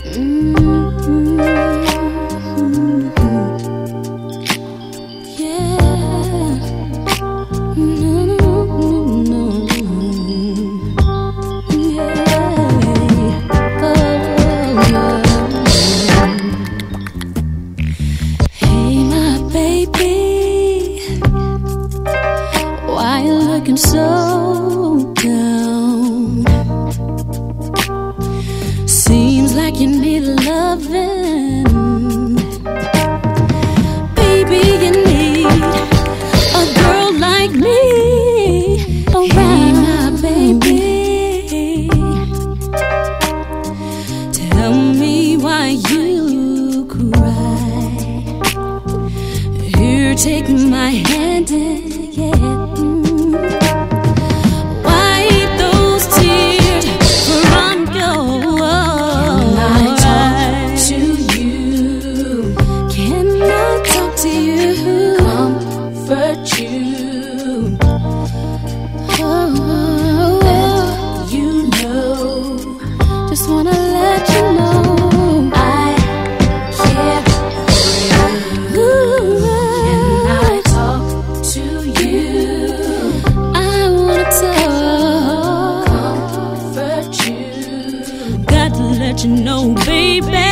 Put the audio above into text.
Mm-hmm. Yeah. No. Yeah. Hey, my baby, why you looking so down? Seems like you need loving. Baby, you need a girl like me around. My baby, tell me why you cry. Here, take my hand and wipe those tears from your eyes. Can I talk to you? Comfort you. Let you know. Just wanna let you know I care for you. Can I talk to you? I wanna talk. Comfort you. Got to let you know, baby.